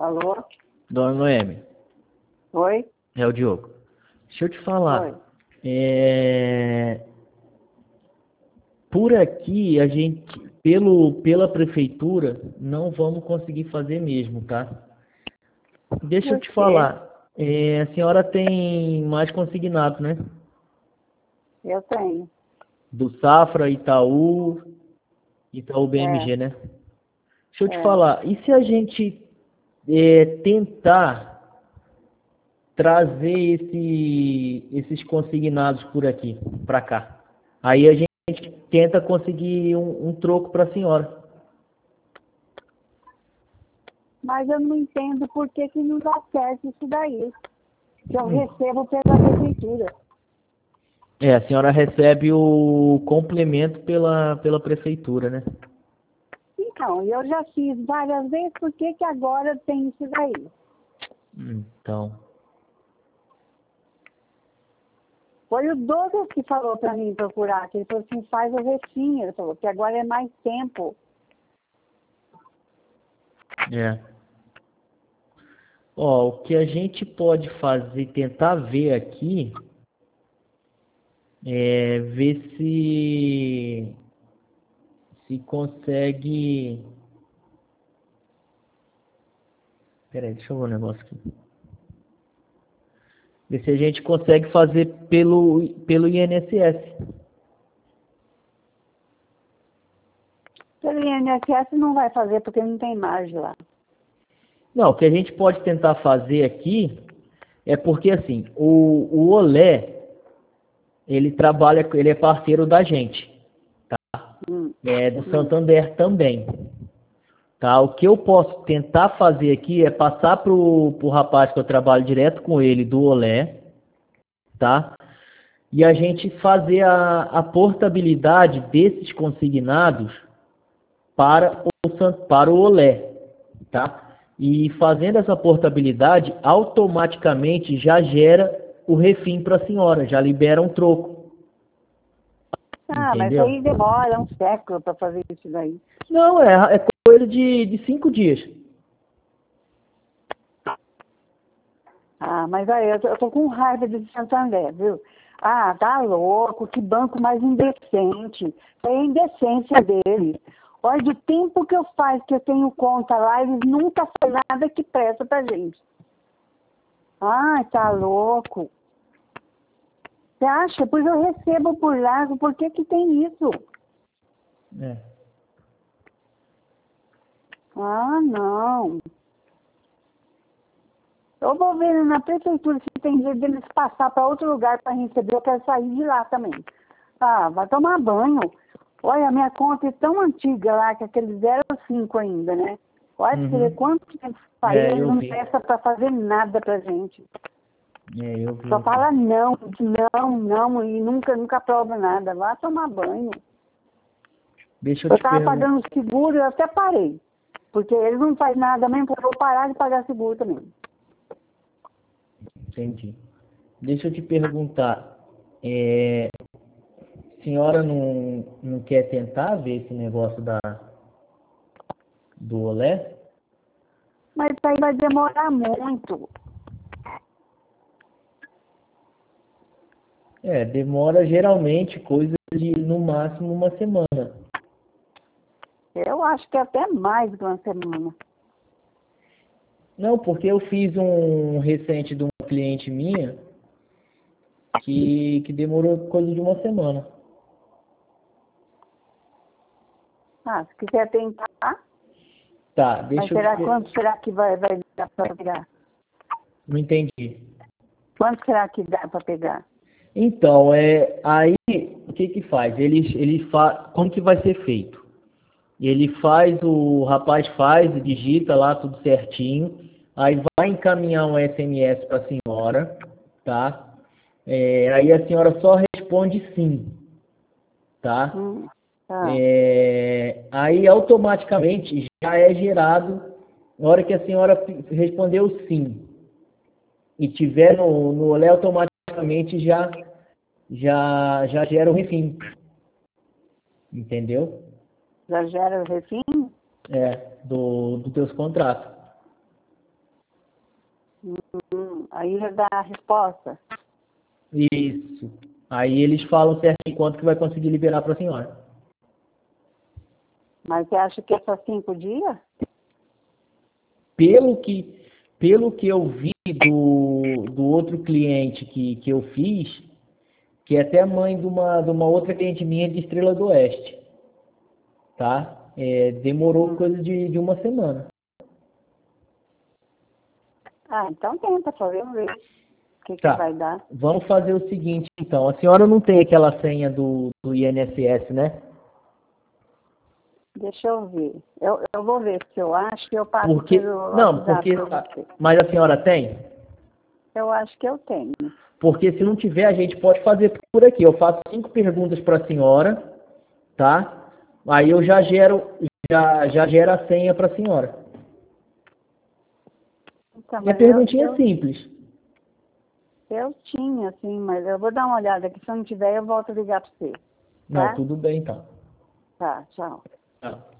Alô? Dona Noemi, Oi? é o Diogo. Deixa eu te falar. Oi. Por aqui, a gente, pela prefeitura, não vamos conseguir fazer mesmo, tá? Deixa eu Por te quê? falar. A senhora tem mais consignado, né? Eu tenho. Do Safra, Itaú É, BMG, né? Deixa eu te é. falar. E se a gente tentar trazer esses consignados por aqui, para cá? Aí a gente tenta conseguir um troco para a senhora. Mas eu não entendo por que que não dá certo isso daí. Que eu recebo pela prefeitura. A senhora recebe o complemento pela prefeitura, né? Então, eu já fiz várias vezes, por que que agora tem isso daí? Então, Foi o Douglas que falou para mim procurar, que ele falou assim, faz o restinho. Ele falou que agora é mais tempo. Ó, o que a gente pode fazer, tentar ver aqui, é ver se consegue. Peraí, deixa eu ver um negócio aqui. Ver se a gente consegue fazer pelo INSS. Pelo INSS não vai fazer porque não tem margem lá. Não, o que a gente pode tentar fazer aqui é porque assim, o Olé, ele trabalha, ele é parceiro da gente, Hum, do hum. Santander também. Tá? O que eu posso tentar fazer aqui é passar pro rapaz que eu trabalho direto com ele, do Olé, tá? E a gente fazer a portabilidade desses consignados para o Olé, tá? E fazendo essa portabilidade, automaticamente já gera o refim para a senhora, já libera um troco, Ah, mas entendeu? aí demora um século para fazer isso daí. Não, é coisa de 5 dias. Ah, mas aí eu tô com raiva de Santander, viu? Ah, tá louco, que banco mais indecente. É a indecência deles. Olha, do tempo que eu faço que eu tenho conta lá, eles nunca fazem nada que presta pra gente. Ah, tá louco. Você acha? Pois eu recebo por lá, por que que tem isso? É. Ah, não. Eu vou ver na prefeitura se tem jeito deles passar para outro lugar para receber, eu quero sair de lá também. Ah, vai tomar banho. Olha, a minha conta é tão antiga lá, que aquele 05 ainda, né? Olha pra você ver Uhum. quanto tempo saiu, eles Eu não vi. prestam para fazer nada pra gente. Eu vi, Só eu vi. fala não, não, não, e nunca aprova nada. Vai tomar banho. Deixa eu Eu te estava perguntar. pagando seguro, eu até parei. Porque eles não fazem nada mesmo, eu vou parar de pagar seguro também. Entendi. Deixa eu te perguntar. A senhora não quer tentar ver esse negócio do Olé? Mas isso aí vai demorar muito. Demora geralmente coisa de no máximo uma semana. Eu acho que é até mais de uma semana. Não, porque eu fiz um recente de uma cliente minha que demorou coisa de uma semana. Ah, se quiser tentar, Tá, mas deixa eu te será quanto será que vai dar para pegar? Não entendi. Quanto será que dá para pegar? Então, aí o que faz? Como que vai ser feito? O rapaz faz, digita lá tudo certinho, aí vai encaminhar um SMS para a senhora, tá? Aí a senhora só responde sim, tá? Tá. Aí automaticamente já é gerado, na hora que a senhora respondeu sim e tiver no Olé, automaticamente já gera o refim, entendeu? Já gera o refim? Dos teus contratos. Aí já dá a resposta. Isso. Aí eles falam certinho quanto que vai conseguir liberar para a senhora. Mas você acha que é só 5 dias? Pelo que eu vi do outro cliente que eu fiz, que é até mãe de uma outra cliente minha de Estrela do Oeste, tá? Demorou coisa de uma semana. Ah, então tenta, só vamos ver o que Tá, vai dar. vamos fazer o seguinte então. A senhora não tem aquela senha do INSS, né? Deixa eu ver. Eu vou ver se eu acho que eu passo Porque, pelo não, WhatsApp porque, para você. mas a senhora tem? Eu acho que eu tenho. Porque se não tiver, a gente pode fazer por aqui. Eu faço 5 perguntas para a senhora, tá? Aí eu já gero a senha para a senhora. Então, É mas perguntinha simples. eu tinha, assim, mas eu vou dar uma olhada aqui. Se eu não tiver, eu volto a ligar para você. Não, Tá? tudo bem então. Tá, tchau. Tá.